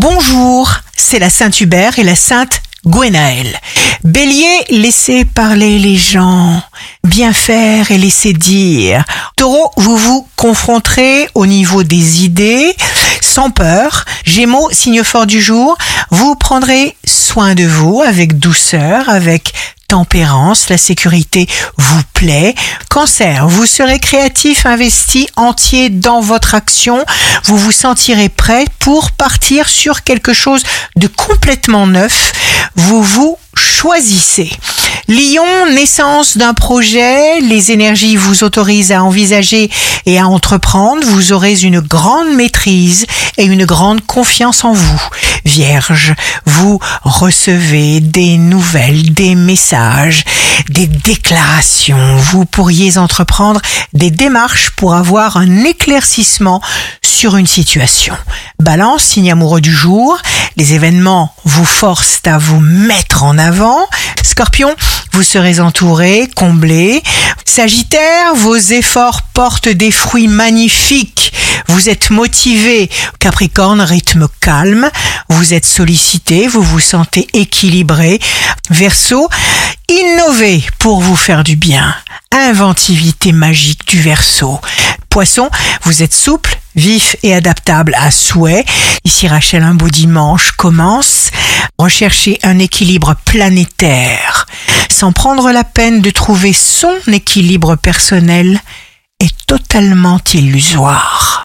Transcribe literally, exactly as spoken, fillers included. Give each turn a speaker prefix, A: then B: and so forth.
A: Bonjour, c'est la Sainte Hubert et la Sainte Gwenaëlle. Bélier, laissez parler les gens, bien faire et laissez dire. Taureau, vous vous confronterez au niveau des idées, sans peur. Gémeaux, signe fort du jour, vous prendrez soin de vous avec douceur, avec tempérance, la sécurité vous plaît. Cancer, vous serez créatif, investi, entier dans votre action. Vous vous sentirez prêt pour partir sur quelque chose de complètement neuf. Vous vous choisissez. Lion, naissance d'un projet, les énergies vous autorisent à envisager et à entreprendre. Vous aurez une grande maîtrise et une grande confiance en vous. Vierge, vous recevez des nouvelles, des messages, des déclarations. Vous pourriez entreprendre des démarches pour avoir un éclaircissement sur une situation. Balance, signe amoureux du jour, les événements vous forcent à vous mettre en avant. Scorpion, vous serez entouré, comblé. Sagittaire, vos efforts portent des fruits magnifiques. Vous êtes motivé. Capricorne, rythme calme. Vous êtes sollicité, vous vous sentez équilibré. Verseau, innovez pour vous faire du bien. Inventivité magique du Verseau. Poisson, vous êtes souple, vif et adaptable à souhait. Ici Rachel, un beau dimanche commence. Recherchez un équilibre planétaire. Sans prendre la peine de trouver son équilibre personnel est totalement illusoire.